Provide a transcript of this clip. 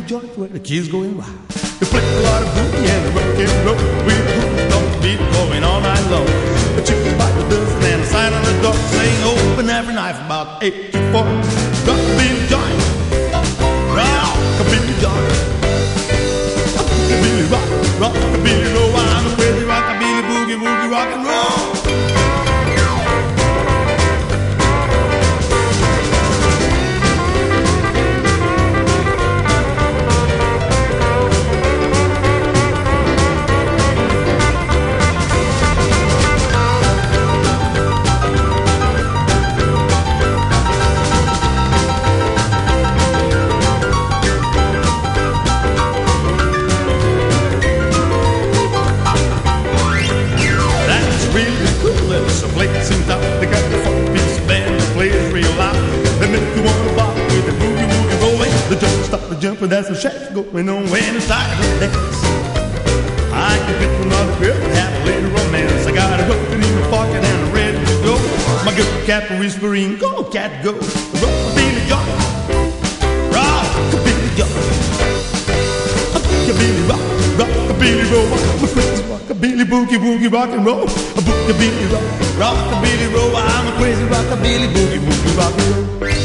joint where the kids going wild. They play a lot of boogie and rock and roll. We don't beat going all night long. The chicken bite the dozen and a sign on the door saying open every night from about 8 to 4. Rockabilly joint, rockabilly joint, rockabilly rock, rockabilly roll. I'm a crazy rockabilly boogie woogie rock and roll. Jumping, that's a shack going on when it's time to dance. I can get another girl and have a little romance. I got a rope in my pocket and I'm ready to go. My girl cat whispering, go cat go. Rockabilly joint, rockabilly joint, rockabilly rock, rockabilly roll. I'm a crazy rockabilly boogie woogie rock and roll. A boogie rock, rockabilly roll. I'm a crazy rockabilly boogie woogie rock and roll.